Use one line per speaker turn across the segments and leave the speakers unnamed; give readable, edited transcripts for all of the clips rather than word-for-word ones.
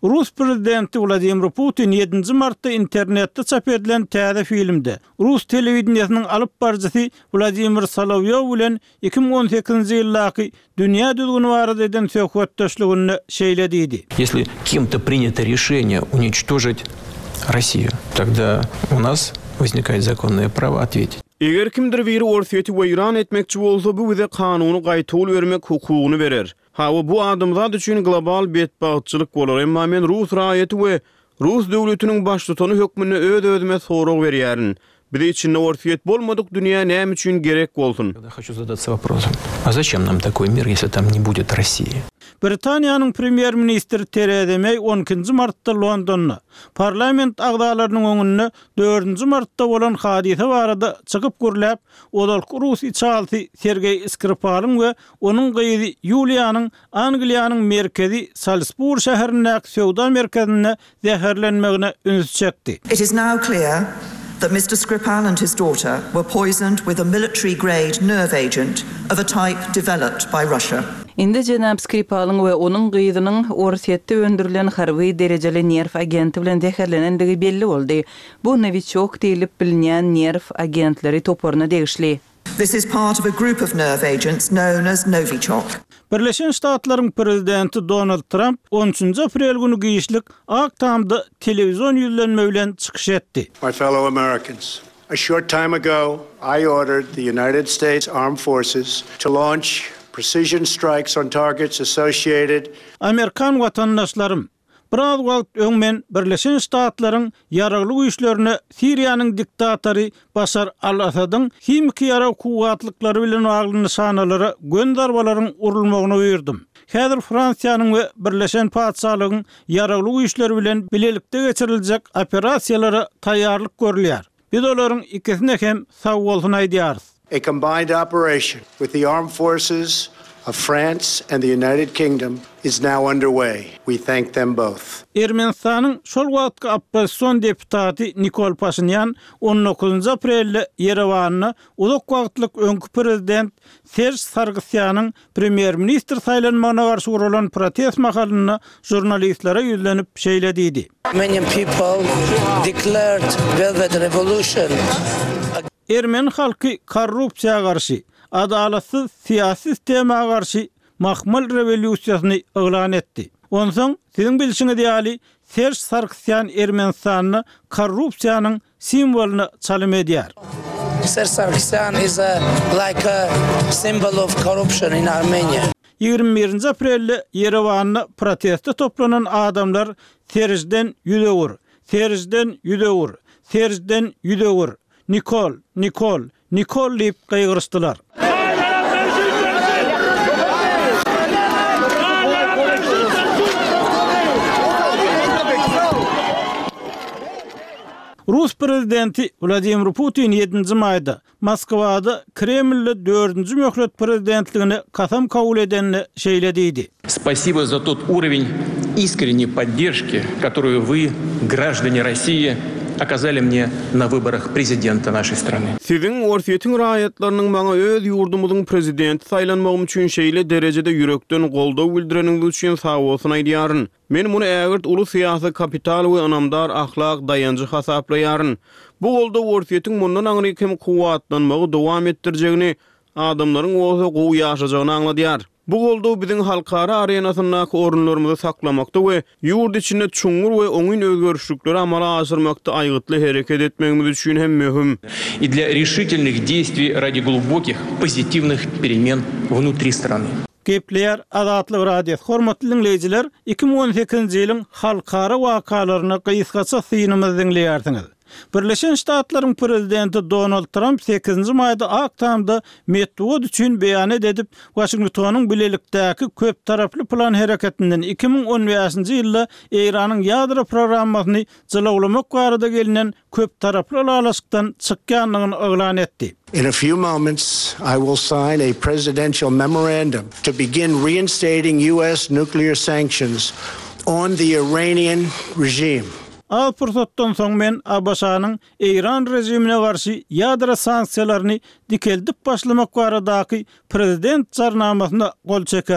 Rus prezidenti Vladimir Putin 7 martda internetde çap edilen täze filmde Rus televizionynyň alyp barjysy Vladimir Solovyov bilen 2018-nji ýyldaky dünýä düzgünü barada eden söhbetdeşligini şeýlediydi.
Если кем-то принято решение уничтожить Россию, тогда у нас возникает законное право ответить.
Eger kimdir biri orsiýeti weýran etmekçi bolsa bu bize kanuny gaýtol bermek hukugyny berer. Hawa bu adamzat üçin global betbagyçylyk bolar. Emma men Rus raýaty we Rus döwletiniň başlygyny hökmüne öz-özüme sorag berýärin. Bize içinde orsiýet bolmadyk dünýä näme üçin gerek bolsun?
Я хочу задаться вопросом. А зачем нам такой мир, если там не будет России?
Britaniýanyň premier ministri Theresa May 12 martda Londonda parlament agdalarynyň öňünde 4 martda bolan hadise barada çykyp gürläp, odalky Rus içalty Sergey Skripal'yň we onuň gyzy Yuliýanyň Angliýanyň merkezi Salisbury şäherindäki sowda merkezine zäherlenmegine üns çekdi.
It is now clear that Mr. Skripal and his daughter were poisoned with a military-grade nerve agent of a type developed by Russia.
Indi Jenab Skripal'yň we onuň gyzynyň Orsiýetde öndürilen harby derejeli nerv agenti bilen zäherlenendigi belli boldy. Bu Novichok diýilip bilinýän nerv agentleri toporuna degişli.
This is part of a group of nerve agents known as Novichok.
Birleşen Ştatlaryň prezidenti Donald Trump 13 aprel günü giýişlik Aktamda telewizyon ýüzlenme bilen çykyş etdi.
My fellow Americans, a short time ago I ordered the United States Armed Forces to launch precision strikes on targets associated.
Amerikan watandaşlarym, biraz wagt öňmen Birleşen Ştatlaryň ýaragly güýçlerini Siriýanyň diktatory Bashar al-Asadyň himik ýara kuwatlyklary bilen bagly nişanalary gön darbalaryň urulmagyny buyurdum. Häzir Fransiýanyň we Birleşen Padşahlygyň ýaragly güýçleri bilen bilelikde geçiriljek operasiýalary taýýarlyk görülýär. Biz olaryň ikisine hem sag bolsun aýdýarys.
A combined operation with the armed forces of France and the United Kingdom is now underway. We thank them both.
Ermenistanyň şol wagtky opposision deputaty Nikol Pashinyan 19 aprelde Yerewanyna uzak wagtlyk öňkü prezident Serj Sargsyan'yň premier ministr saýlanmagyna garşy guralan protest makalyny jurnalistlere ýüzlenip şeýlediydi.
Many people declared Velvet Revolution.
Ermeni halky korrupsiýaga garşy, adalatsız siyasi sisteme garşy Mahmal revolýusiýasyny elan etdi. Onsoň siziň bilişiňiz ýaly Serj Sargsyan Ermenistanyny korrupsiýanyň simwoluny çalym edýär.
Serj Sargsyan is like a symbol of corruption in Armenia.
21 aprelde Yerewanyna protestde toplanan adamlar Serjden ýüdewur, Serjden ýüdewur, Serjden ýüdewur. Nikol diýip gaýgyrşdylar. Rus prezidenti Vladimir Putin 7 maýda Moskwada Kreml'de 4-nji möhlet prezidentligini kasam kabul edenini şeýlediydi.
Спасибо за тот уровень искренней поддержки, которую вы, граждане России, оказали мне на выборах президента нашей страны.
Siziň orsiýetiň raýatlarynyň maňa öz ýurdumyzyň prezidenti saýlanmagym üçin şeýle derejede ýürekden goldaw bildireniňiz üçin sag bolsun aýdýaryn. Men muny ägirt uly syýasy kapital we anamdar ahlak dayanjy hasaplaýaryn. Bu goldaw orsiýetiň mundan aňry kim kuwatlanmagy dowam etdirjegini, adamlaryň oza gowy ýaşajagyny aňladýar. Bu goldaw biziň halkara arenasyndaky orunlarymyzy saklamakda we ýurt içinde çuňur we oňyn özgörüşlikleri amala aşyrmakda aýgytly hereket etmegimiz üçin hem möhüm.
И для решительных действий ради глубоких позитивных перемен внутри страны.
Gepler Azatlyk radio hormatly dinleyijiler 2018-nji ýylyň halkara wakalaryny gysgaça synymyzy dinleýärsiňiz. Birleşen Ştatlaryň prezidenti Donald Trump 8 maýda Aktamda metod üçin beýan edip Washingtonyň bilelikdäki köp taraply plan hereketinden 2015-nji ýylda Iranyň ýadro programmasyny jylawlamak barada gelinen köp taraply alaşykdan çykýanlygyny elan etdi.
In a few moments, I will sign a presidential memorandum to begin reinstating U.S. nuclear sanctions on the Iranian regime.
Al pursatdan soň men Abbasanyň Iran rejimine garşy ýadro sanksiýalaryny dikeldip başlamak baradaky prezident jarnamasyna gol çekerin.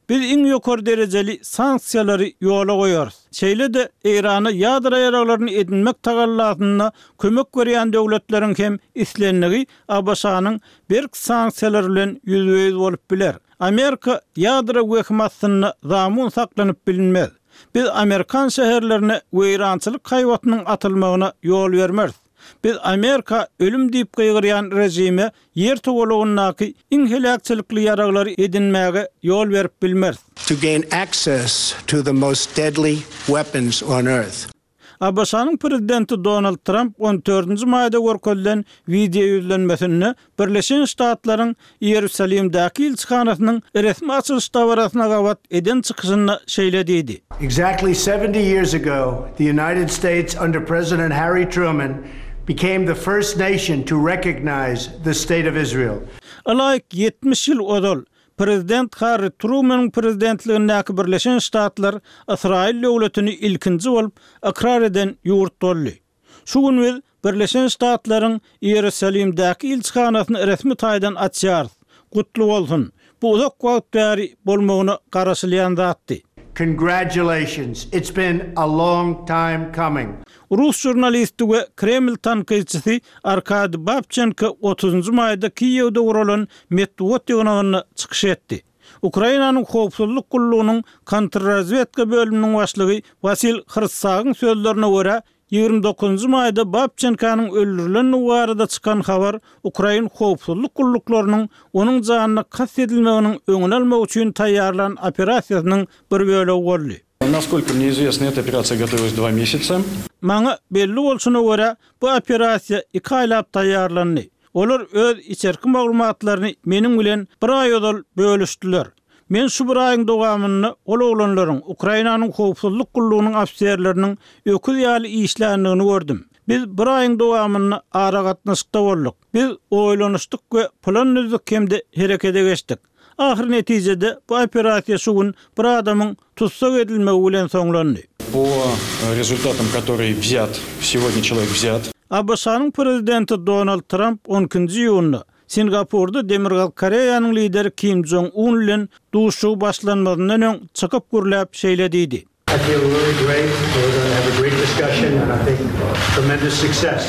Biz iň ýokary derejeli sanksiýalary ýola goýarys. Şeýle de Irany ýadyra ýaraglaryny edinmek tagallatynda kömek berýän döwletleriň hem islenligi ABŞ-nyň berk sanksiýalar bilen ýüzüýüz bolup biler. Amerika ýadyra hökümatsyny zamun saklanyp bilinmez. Biz Amerikan şäherlerine weýrançylyk haýwatynyň atylmagyna ýol bermez. Biz Amerika ölüm diýip gygyrýan rejime yer togolugyndaky inhelakçylykly ýaraglary edinmäge ýol berip bilmez.
To gain access to the most deadly weapons on earth.
ABŞ-nyň prezidenti Donald Trump 14-nji maýda görkezlen video ýüzlenmesini Birleşen Ştatlaryň Ýerusalimdäki elçixanasynyň resmi açylyş dawrasyna gawat eden çykyşyny şeýlediydi.
Exactly 70 years ago, the United States under President Harry Truman became the first nation to recognize the state of Israel.
Alayk 70 ýyl odal Prezident Harry Truman'ın prezidentligindäki Birleşen Ştatlar Israil döwletini ilkinji bolup ikrar eden ýurt boldy. Şu gün biz Birleşen Ştatlaryň Ýerusalimdäki elçixanasyny resmi taýdan açýar. Gutly bolsun. Bu uzak wagt bäri bolmagyny garaşlayan zatdy.
Congratulations. It's been a long time coming.
Rus jurnalisti we Kreml tanqidçisi Arkady Babchenko 30-njy maýda Kiýewde guralan Medved ýygnagyny çykyş etdi. Ukrainanyň howpsuzlyk gullugynyň kontrrazvedka bölüminiň başlygy Vasil Hrsagyň sözlerine görä 29-njy maýda Babchenkanyň öldürilen barada çykan habar Ukrain howpsuzlyk gulluklarynyň onuň janyna kast edilmeginiň öňüne almak üçin taýýarlanan operasiýasynyň bir bölegi boldy.
Насколько мне известно, эта операция готовилась 2 месяца.
Maňa belli bolşuna görä bu operasiýa 2 aýlap taýýarlandy. Olar öz içerki maglumatlaryny meniň bilen bir aý odal bölüşdiler. Men şu bir aýyň dowamyny ol oglanlaryň Ukrainanyň howpsuzlyk gullugynyň ofisiýerleriniň öküz ýaly işländigini gördüm. Biz bir aýyň dowamyny ara gatnaşykda bolduk. Biz oýlanyşdyk we plan düzük hemde herekete geçdik. Ahir netijede bu operasiýa şu gün bir adamyň tutsak edilmegi bilen soňlandy.
По результатам, который взят, сегодня человек взят.
ABŞ-nyň prezidenti Donald Trump 12-nji ýylyny Singapurda Demirgal Koreýanyň lideri Kim Jong-un bilen duşuşy başlanmadan öň çykyp gürläp şeýlediydi.
I feel really great. We're going to have a great discussion and I think tremendous success.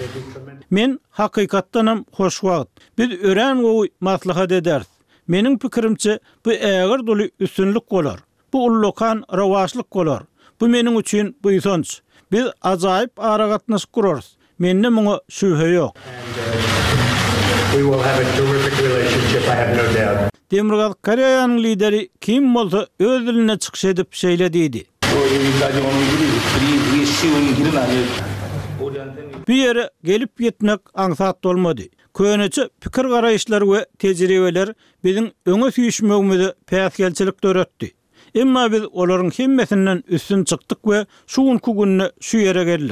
Men hakykatdanam hoşwagt. Biz ören gowy maslahat ederiz. Meniň pikirimçe bu äger doly üstünlük bolar. Bu ullukan rawaşlyk bolar. Bu meniň üçin buýsanç. Biz ajaýyp ara gatnaşyk gurarys. Mende muňa şübhe ýok.
We will have a terrific relationship, I have no doubt.
Demirgal Koreýanyň lideri Kim bolsa öz diline çykyş edip şeýlediydi. Bu ýere gelip ýetmek aňsat bolmady. Köneçi pikir garaýşlary we tejribeler biziň öňe süýşmegimizi päsgelçilik döretdi. Emma biz olaryň hemmesinden üstün çykdyk we şu günki günne şu ýere geldik.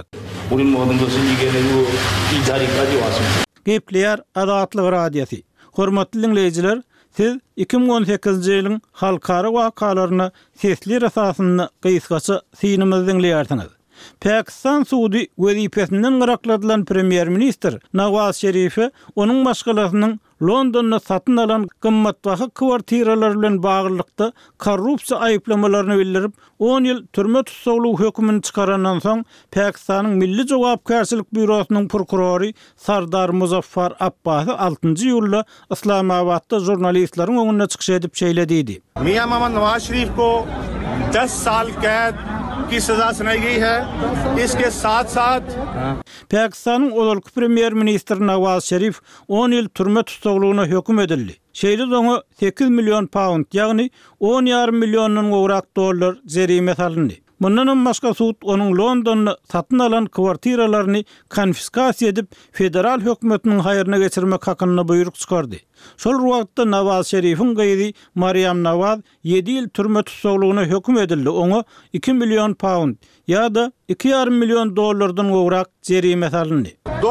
Gepler Adatlyk radiosy. Hormatly dinleýijiler, siz 2018-nji ýylyň halkara wakalaryny sesli esasynda gysgaça synymyzy dinleýärsiňiz. Pakistan Suudi wezipesinden gyrakladylan Premier Minister Nawaz Şerife onuň başgalasynyň Londonda satyn alan gymmatbaha kwartiralar bilen baglykda korrupsiýa aýyplamalaryny bildirip 10 ýyl türme tutsaglyk hökmüni çykarandan soň Pakistanyň Milli Jogapkärçilik Bürosynyň prokurory Sardar Muzaffar Abbasy 6-njy ýylda Islamabadda jurnalistleriň öňüne çykyş edip şeýlediydi.
Miyan Mohammad Nawaz Sharif ko 10 saal kaid की सजा सुनाई गई है इसके साथ-साथ
Pakistan'ın olalky Premier Minister Nawaz Sharif 10 ýyl türme tutsaglygyna hökm edildi. Şeýle soňa 8 milyon pound, ýagny 10,5 milyondan gowrak dollar jerime salyndy. Mundan başga suud onuň Londonda satyn alan kwartiralaryny konfiskasiýa edip federal hökümetiniň haýyryna geçirmek hakyna buyruk çykardy. Şol wagtda Nawaz Şerifiň gyzy Maryam Nawaz 7 ýyl türme tutsaglygyna hökm edildi. Oňa 2 milyon pound ýa-da 2,5 milyon dollardan gowrak jerime salyndy.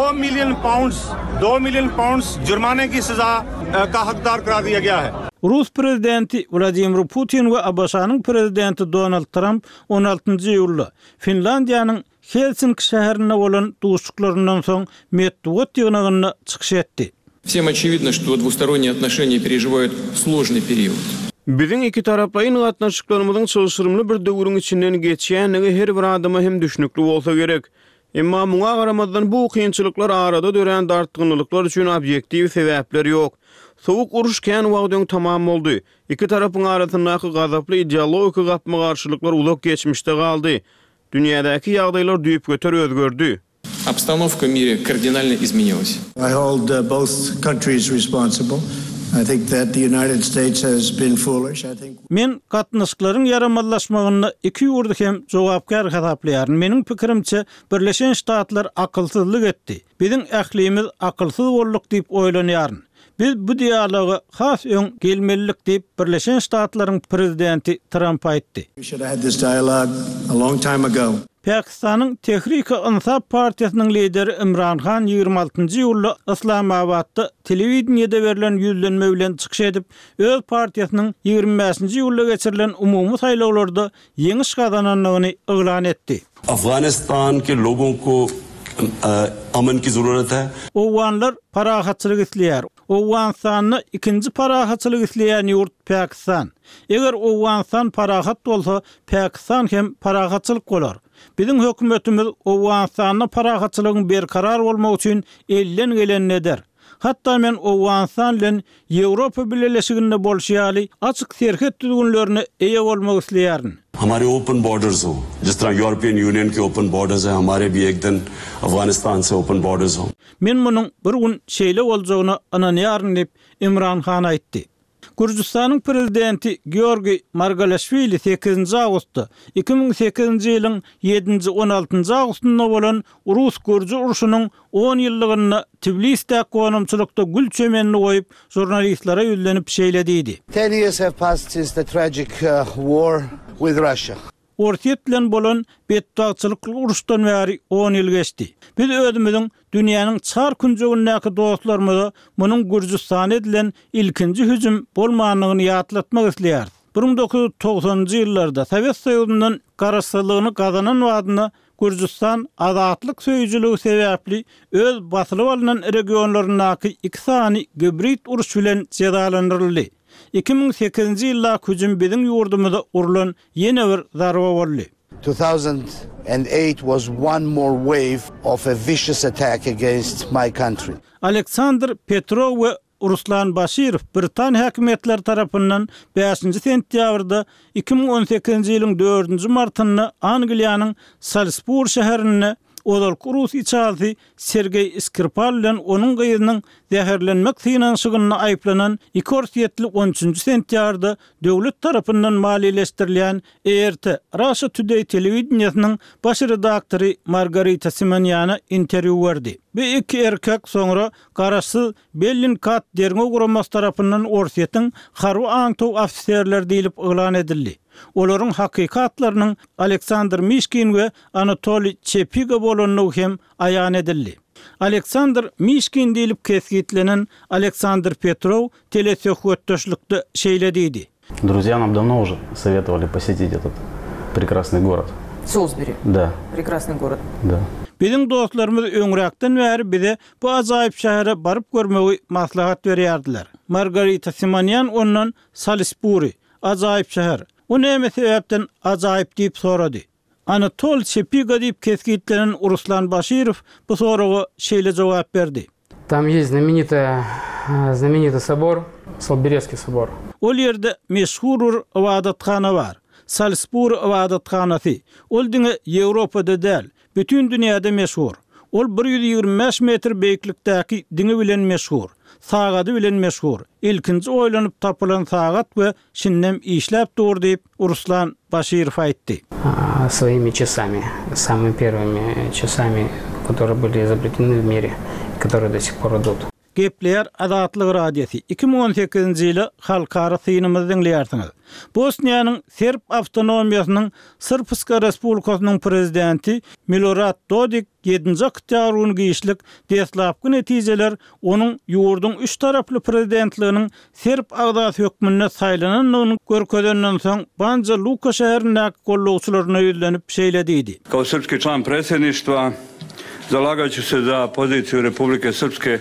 2 milyon pound जुर्माने की सजा का हकदार करा दिया गया है.
Rus prezidenti Vladimir Putin we ABŞ-nyň prezidenti Donald Trump 16-njy ýylda Finlandiýanyň Helsinki şäherine bolan duşuklарyndan soň Medved ýygnagyna çykyş etdi.
Всем очевидно, что двусторонние отношения переживают сложный период.
Biziň iki taraplaryň gatnaşyklarymyzyň çylşyrymly bir döwrüň içinden geçýänligi her bir adama hem düşnükli bolsa gerek. Emma muňa garamazdan bu kynçylyklar arada dören dartgynlyklar üçin objektiw sebäpler ýok. Sowuk uruş kän wagtyň tamam boldy. Iki tarapyň arasyndaky gazaply ideologik gapma garşylyklar uzak geçmişde galdy. Dünýädäki ýagdaýlar düýüp göter özgördi.
Обстановка в мире кардинально изменилась.
I hold both countries responsible. I think that the United States has been foolish. I think
Men gatnaşyklaryň yaramazlaşmagyny iki ýurdu hem jogapkar hesaplaryn. Meniň pikirimçe Birleşen Ştatlar akylsyzlyk etdi. Biziň ählimiz akylsyz bolduk diýip oýlanýaryn. Biz bu dialoga has öň gelmelilik diýip Birleşen Ştatlaryň prezidenti Trump aýtdy.
we should have had this dialogue a long time ago.
Pakistanyň Tehrik-i-Insaf partiýasynyň lideri Imran Khan 26-njy ýylda Islamabadda telewizionyada berilen ýüzlenme bilen çykyş edip, öz partiýasynyň 25-nji ýylda geçirilen umumy saýlawlarda ýeňiş gazananlygyny eglan etdi.
Afghanistan के लोगों को अमन की जरूरत है.
Owanlar parahatçylyk isleýär. Owansanyny ikinji parahatçylyk isleýän ýurt Pakistan. Eger Owanstan parahat bolsa, Pakistan hem parahatçylyk bolar. Biziň hökümetimiz Owansanyny parahatçylygyň berkarar bolmagy üçin elden geleni eder. Hatta men Owanstan bilen Ýewropa birleşiginde bolşýaly açyk serhet düzgünlerini eýe bolmagy isleýärin.
हमारे open borders हो, जिस तरह European Union के open borders हैं, हमारे भी एक दिन अफगानिस्तान से ओपन बॉर्डर्स हो.
Men munyň bir gün şeýle boljagyny ananýaryn diýip Imran Khan aýtdy. Gürjistanyň prezidenti Georgiy Margalashvili 8-nji awgustda 2008-nji ýylyň 7-nji 16-njy awgustunda bolan Rus-Gürji uruşunyň 10 ýyllygyny Tbilisde konumçylykda gül çömenini goýup jurnalistlara ýüzlenip şeýlediydi.
10 years have passed since the tragic war with Russia.
Ortiýet bilen bolan betdagçylykly uruşdan bäri 10 ýyl geçdi. Biz özümiziň dünýäniň çar künjegindäki dostlarymyza munyň Gürjistan edilen ilkinji hüjüm bolmanyny ýatlatmak isleýär. 1990-njy ýyllarda Sowet Soýuzundan garaşsyzlygyny gazanan wadyna Gürjistan azatlyk söýüjüligi sebäpli öz basylyp alynan regionlarynaky iki sany gibrit uruş bilen cezalandyryldy. 2008-nji ýylda hüjüm biziň ýurdumyza urulan ýene bir zarba boldy.
2008 was one more wave of a vicious attack against my country.
Aleksandr Petrov we Ruslan Bashirov Britan häkimetleri tarapyndan 5-nji sentýabrda 2018-nji ýylyň 4-nji martyny Angliýanyň Salisbury şäherine Odalky Rus içalsy Sergey Skripal bilen onuň gyýynyň zäherlenmek synanşygyny aýplanan 13-nji sentýarda döwlet tarapyndan maliýeleşdirilýän ERT Russia Today telewizionyanyň baş redaktory Margarita Simonyana interwýu berdi. Bu iki erkek soňra garaşsyz Bellingcat derňe guramas tarapyndan Orsiýetiň harby aňtow ofisiýerler diýilip eglan edildi. Olaryň hakykatlarynyň Aleksandr Mishkin we Anatoly Chepiga bolanyny hem aýan edildi. Aleksandr Mishkin diýilip kesgitlenen Aleksandr Petrov telesöhbetdeşlikde şeýlediydi.
Друзья нам давно уже советовали посетить этот прекрасный город.
Солсбери.
Да.
Прекрасный город.
Да.
Biziň dostlarymyz öňräkden bäri bize bu ajaýyp şähere baryp görmegi maslahat berýärdiler. Margarita Simonyan ondan Salisbury, ajaýyp şäher. O näme sebäpden ajaýyp diýip sorady. Anatol Chepiga diýip kesgitlenen Ruslan Bashirov bu soraga şeýle jogap berdi.
Там есть знаменитый собор, Солсберийский собор.
Ol ýerde meşhur ibadatxana bar. Salisbury ibadatxanasy. Ol diňe Ýewropada däl, bütün dünýäde meşhur. Ol 125 metr beýiklikdäki diňe bilen meşhur. Sagady bilen meşhur. İlkinji oýlanyp tapylan sagat we şinnem işläp dur diýip Ruslan Bashirov aýtdy.
Своими часами, самыми первыми часами, которые были изобретены в мире, которые до сих пор идут.
Gepler Azatlyk Radiosu 2018-nji ýyly halkara synymyzy dinleýärsiňiz. Bosniýanyň Serb awtonomiýasynyň Srpska Respublikasynyň prezidenti Milorad Dodik 7-nji oktýabryň giýişlik deslapky netijeler onuň ýurdun 3 taraply prezidentliginiň Serb agzasy hökmüne saýlananyny görkezenden soň Banja Luka şäherindäki gollawçylaryna ýüzlenip şeýlediydi.
Kao srpski član predsjedništva zalagaću se za poziciju Republike Srpske.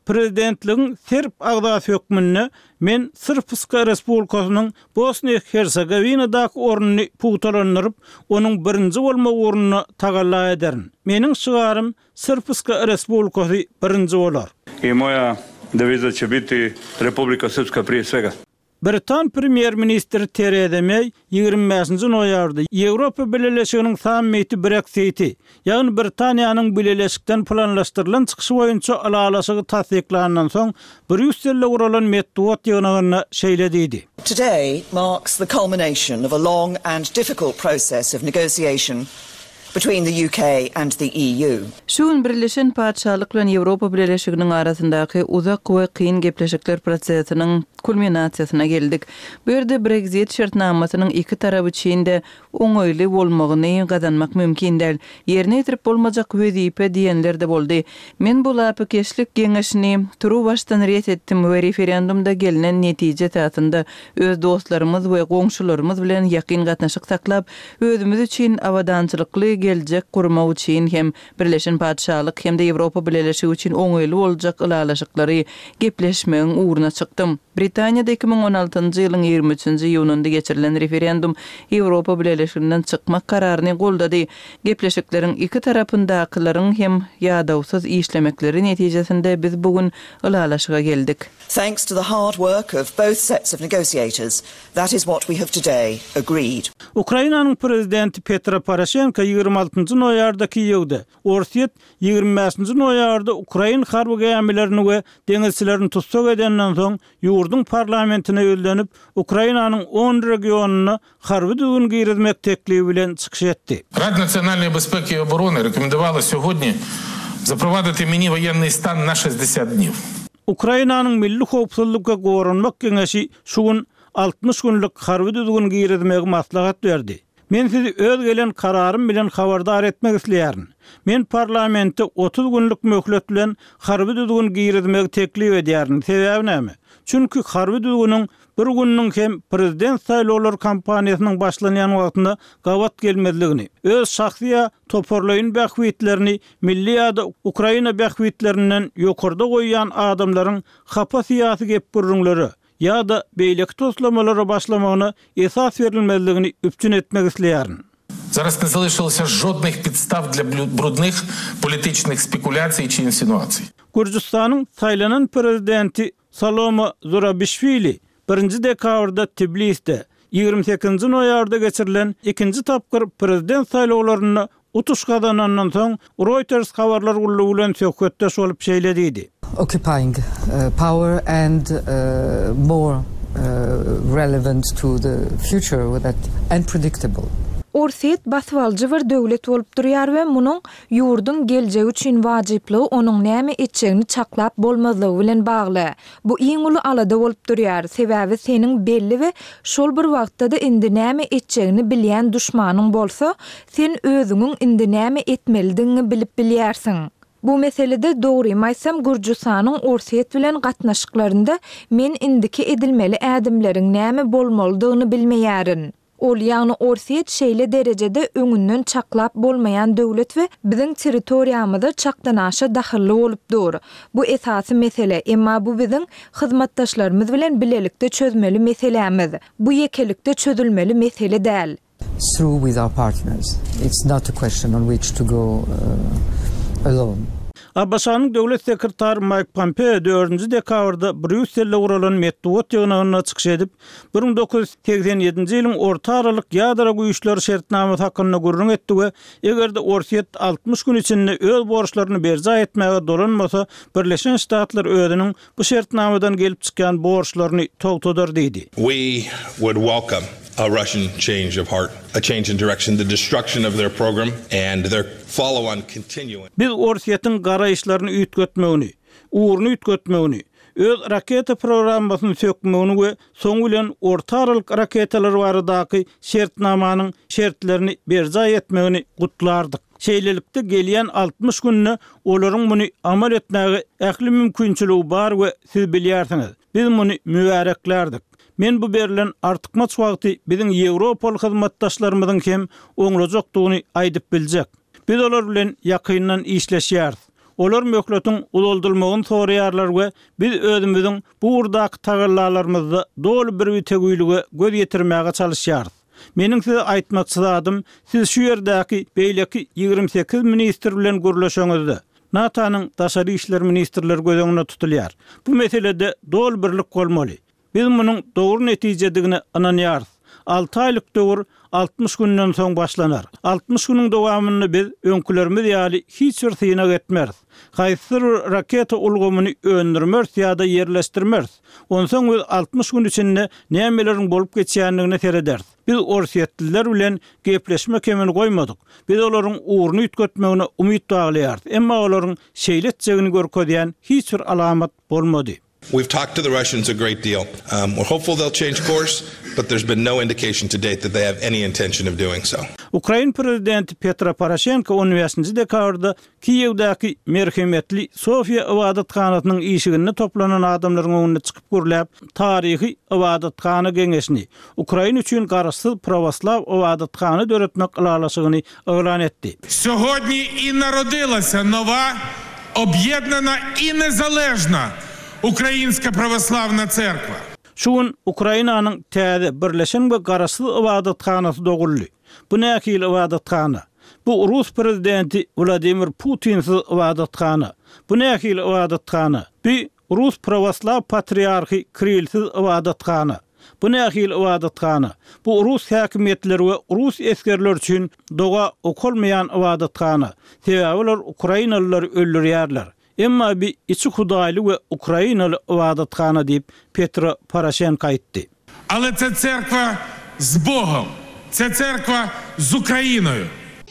prezidentligiň Serb agdasy hökmünde men Sırpska Respublikasynyň Bosnia-Hersegovinadaky ornuny puutalandyrıp, onuň birinji bolma ornuny tagalla ederim. Meniň şygarym Srpska Respublikasy birinji bolar.
I moja deviza će biti Republika Srpska prije svega.
Britan Premier-Ministri Theresa May 25-nji noýarda Ýewropa Birleşiginiň sammiti Brexit'i, ýagny Britaniýanyň birleşikden planlaşdyrylan çykyşy boýunça alalaşygy tasdiklanandan soň Brüsselde guralan medeniýet ýygynyna şeýledidi.
Today marks the culmination of a long and difficult process of negotiation between the UK and the EU.
Şuun Birleşen Paçalyk bilen Ýewropa Birleşiginiň arasyndaky uzak we kyn gepleşikler prosesiniň kulminasiýasyna geldik. Bu ýerde Brexit şertnamasynyň iki tarapy üçin-de oňoýly bolmagyny gazanmak mümkin däl. Ýerine ýetirip bolmajak wezipä diýenler de boldy. Men bu lapykeşlik geňeşini turu başdan ret etdim we referendumda gelinen netije täsinde öz dostlarymyz we goňşularymyz bilen ýakyn gatnaşyk saklap, özümüz üçin awadançylykly geljek gurmak üçin hem Birleşen Paçalyk hem de Ýewropa Birleşigi üçin oňoýly boljak ýalaşyklary gepleşmegiň uğruna çykdym. Britaniýada 2016-njy ýylyň 23-nji ýununda geçirilen referendum Ýewropa Birleşiginden çykmak kararyny goldady. Gepleşikleriň iki tarapyndakylaryň hem ýadawsyz işlemekleri netijesinde biz bugün ýalaşyga geldik.
Thanks to the hard work of both sets of negotiators, that is what we have today agreed.
Ukrainanyň prezidenti Petro Poroshenko 26-njy noýardaky ýygdy. Orsiýet 25-njy noýarda Ukraina harby gämilerini we deňizçilerini tutsak edenden soň ýurdun parlamentine ýöllenip Ukrainanyň 10 regionuny harby düzgün girizmek teklibi bilen çykyş etdi.
Рада національної безпеки і оборони рекомендувала сьогодні запровадити міні-воєнний стан на 60 днів.
Ukrainanyň milli howpsuzlyga gorunmak geňeşi şugun 60 günlük harby düzgün girizmegi maslahat berdi. Men sizi öz gelen kararym bilen habardar etmek isleýärin. Men parlamentde 30 günlük möhlet bilen harby düzgün girizmegi teklip edýärin. Sebebi näme? Çünkü harby düzgünüň bir günniň hem prezident saýlawlary kampaniýasynyň başlanýan wagtynda gawat gelmezligini, öz şahsy toparlaýyn bähwitlerini milli ýa-da Ukraina bähwitlerinden ýokarda goýýan adamlaryň hapa syýasy gepgürrüňleri ýa-da beýlek toslamalary başlamagyna esas berilmezligini üpçün etmek isleýärin.
Зараз не залишилося жодних підстав для брудних політичних спекуляцій чи інсинуацій.
Gürjistanyň saýlanan prezidenti Saloma Zurabishvili 1-nji dekabrda Tbilisde 28-nji noýarda geçirilen 2-nji tapgyr prezident saýlawlaryny utuş kazanandan soň Reuters habarlar gullugy bilen söhbetdeş bolup şeýledidi.
Occupying power and more relevant to the future with that unpredictable.
Orsiýet baswaljy bir döwlet bolup durýar we munyň ýurdun geljegi üçin wajyplygy onuň näme etjegini çaklap bolmazlygy bilen bagly. Bu iň uly alada bolup durýar. Sebäbi seniň belli we şol bir wagtda da indi näme etjegini bilýän düşmanyň bolsa, sen özüňiň indi näme etmelidiňi bilip bilýärsiň. Bu meselede dogrymaysam Gürjistanyň Orsiýet bilen gatnaşyklarynda men indiki edilmeli ädimleriň näme bolmalydygyny bilmeýärin. Ol ýagny Orsiýet şeýle derejede öňünden çaklap bolmaýan döwlet we biziň territoriýamyzda çakdan aşa dahilli bolupdyr. Bu esasy mesele, emma bu biziň hyzmatdaşlarymyz bilen bilelikde çözmeli meselemiz. Bu ýekelikde çözülmeli mesele däl.
Through with our partners. It's not a question on which to go alone.
Abaşanyň döwlet sekretary Mike Pompeo 4-nji dekabrda Brüsselde guralan medeniýet ýygynyna çykyş edip 1987-nji ýylyň orta aralyk ýadra güýçleri şertnamasy hakkynda gurrun etdi we egerde Orsiýet 60 gün içinde öz borçlaryny berja etmäge dolanmasa Birleşen Ştatlar özüniň bu şertnamadan gelip çykan borçlaryny togtadyr diýdi.
We would welcome a Russian change of heart, a change in direction, the destruction of their program and their follow-on continuing.
Biz Orsiýetin garaýşlaryny üýtgetmegini, uğrunu üýtgetmegini, öz raketa programmasyny sökmegini we soň bilen orta aralyk raketalar baradaky şertnamanyň şertlerini berja etmegini gutlardyk. Şeýlelikde gelýän 60 günne olaryň muny amal etmäge ähli mümkinçiligi bar we siz bilýärsiňiz. Biz muny mübareklerdik. Men bu berilen artykmaç wagty biziň Ýewropaly hyzmatdaşlarymyzyň hem oňlajokdygyny aýdyp biljek. Biz olar bilen ýakyndan işleşýäris. Olar mökletin uloldulmagyny soraýarlar we biz özümüziň bu urdak tagallalarymyzda dolu bir tegüýlüge göz ýetirmäge çalışýarys. Meniň size aýtmakçydym, siz şu ýerdäki beýleki 28 ministr bilen gürleşeňizde NATO'nun daşary işler ministrleri gözeňine tutulýar. Bu meselede dol birlik bolmaly. Biz munyň dogry netijedigini ananýarys. 6 aylyk döwür 60 günden soň başlanar. 60 günüň dowamyny biz öňkülerimiz ýaly hiç bir syna getmeriz. Haýsy raketa ulgamyny öndürmers ýa-da ýerleşdirmers. Onsoň biz 60 gün içinde nämeleriň bolup geçýändigini serederiz. Biz orsiýetliler bilen gepleşme kemini goýmadyk. Biz olaryň uğruny ütgetmegine umyt baglaýarys. Emma olaryň şeýletjegini görkezýän hiç bir alamat bolmady.
We've talked to the Russians a great deal. We're hopeful they'll change course, but there's been no indication to date that they have any intention of doing so.
Ukrayna prezidenti Petro Poroshenko 15 dekabrda Kiýewdäki merhemetli Sofia Ibadatkanatynyň işiginde toplanan adamlaryň öňüne çykyp gürläp taryhy Ibadatkana geňeşini Ukrayna üçin garaşsyz Prowaslaw Ibadatkany döretmek ýalaşygyny elan etdi.
Сьогодні і народилася нова, об'єднана і незалежна Українська православна церква.
Şuň Ukrainanyň täze birleşen we garaşsyz Ibadatkanaty dogully. Bu näkil Ibadatkana? Bu Rus prezidenti Vladimir Putinsiz Ibadatkana. Bu näkil Ibadatkana? Bu Rus Prowaslaw patriarhy Kirillsiz Ibadatkana. Bu näkil Ibadatkana? Bu Rus häkimetleri we Rus eskerler üçin doga okolmayan Ibadatkana. Sebäbi Ukrainalılar öldürýärler. Emma bir içi hudaýly we Ukrainaly Ibadatkana diýip Petro Poroshenko aýtdy.
Але це церква з Богом. Це церква з Україною.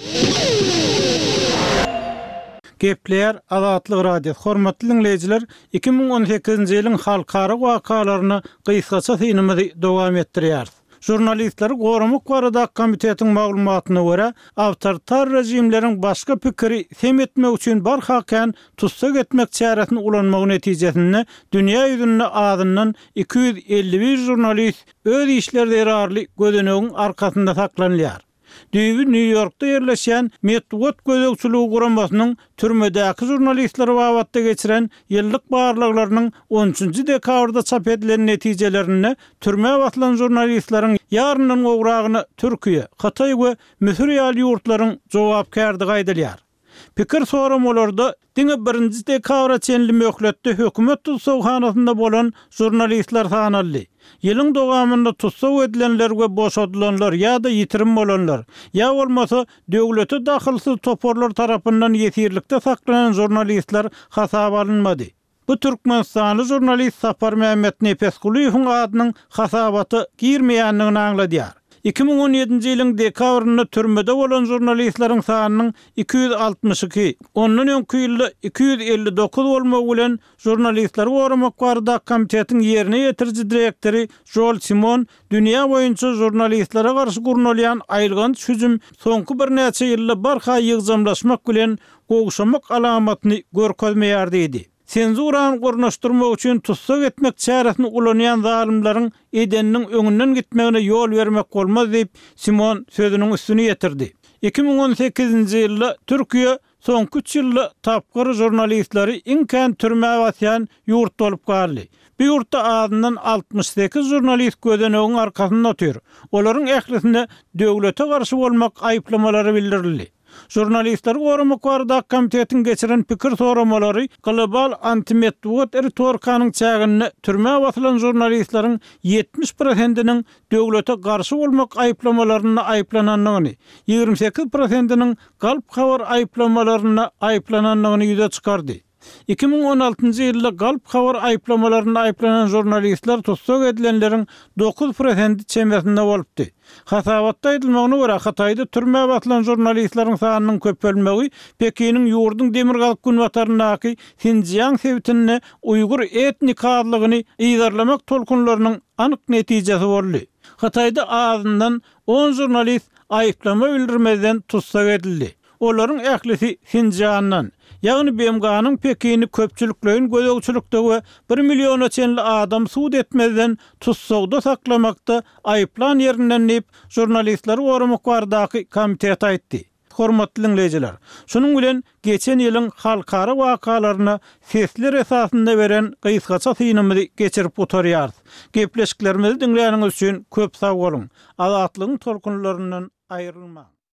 Gepler Azatlyk radio hormatly dinleýijiler 2018-nji ýylyň halkara wakalaryny gysgaça synymyzy dowam etdirýär. Jurnalistler Gorumak barada komitetiň maglumatyna görä, awtoritar rejimleriň başga pikiri hem etmek üçin barhakan tutsak etmek çäresini ulanmagy netijesinde dünýä ýüzünde adyndan 251 jurnalist öz işlerde erarly gözenegiň arkasynda saklanýar. Düýbi New York'ta yerleşen Medwot gözegçiligi guramasynyň türmedäki jurnalistleri wagtda geçiren ýyllyk barlyklarynyň 13-nji dekabrda çap edilen netijelerini türme watylan jurnalistleriň ýarnyň ograğyny Türkiýe, Hatay we Misir ýaly ýurtlaryň jogapkärdi gaýdylýar. Pikir soramalarda diňe 1-nji dekabra çenli möhletde hökümet tutsawhanasynda bolan jurnalistler sanaldy. Ýylyň dowamynda tutsaw edilenler we boşadylanlar ýa-da ýitirim bolanlar, ýa bolmasa döwlete dahylsyz toporlar tarapyndan ýetirlikde saklanan jurnalistler hasaba alınmady. Bu Türkmenistanly jurnalist Sapar Mehmet Nepeskuliýowyň adynyň hasabaty girmeýändigini aňladýar. 2017-nji ýylyň dekabryny türmede bolan jurnalistleriň sanynyň 262, ondan öňki ýylda 259 bolmagy bilen jurnalistler Gorumak barada komitetiň ýerine ýetiriji direktori Joel Simon dünýä boýunça jurnalistlere garşy gurnalýan aýlgynç hüjüm soňky bir näçe ýylda barha ýygzamlaşmak bilen gogşamak alamatyny görkezmeýär diýdi. Senzuran gornaşdyrmak üçin tutsak etmek çäresini ulanýan zalimleriň edeniniň öňünden gitmegine ýol bermek bolmaz diýip Simon sözüniň üstüne ýetirdi. 2018-nji ýylda Türkiýe soňky 3 ýylda tapgyr jurnalistleri iňken türme wasyan ýurt bolup galdy. Bu ýurtda adyndan 68 jurnalist gözenegiň arkasynda otur. Olaryň ählisinde döwlete garşy bolmak aýplamalary bildirildi. Jurnalistler Gorumak barada komitetiň geçiren pikir soramalary global anti-Medwot retorikanyň çägini türme watylan jurnalistleriň 70%-iniň döwlete garşy bolmak aýplamalaryna aýplananlygyny, 28%-iniň galp habar aýplamalaryna aýplananlygyny ýüze çykardy. 2016-njy ýylda galp habar aýplamalaryna aýplanan jurnalistler tutsak edilenleriň 9% çembersinde bolupdy. Hasabatda edilmegine görä Hatayda türme watylan jurnalistleriň sanynyň köpelmegi Pekiniň ýurdun demirgalyk günwatarynaky Xinjiang sewtini Uygur etnik adlygyny ýydarlamak tolkunlarynyň anyk netijesi boldy. Hatayda azyndan 10 jurnalist aýplama bildirmeden tutsak edildi. Olaryň ählisi Xinjiangdan, ýagny BMG'nyň Pekini köpçüliklerin gözegçilikde we 1 milliona çenli adam suud etmeden tutsagda saklamakda aýplan ýerinden nip jurnalistler Gorumak baradaky komitet aýtdy. hormatly dinleyijiler. Şonuň bilen geçen ýylyň halkara wakalaryna sesler esasynda beren gysgaça synymyzy geçirip oturýarys. Gepleşiklerimizi dinleýäniňiz üçin köp sag bolun. Azatlygyň tolkunlaryndan aýrylma.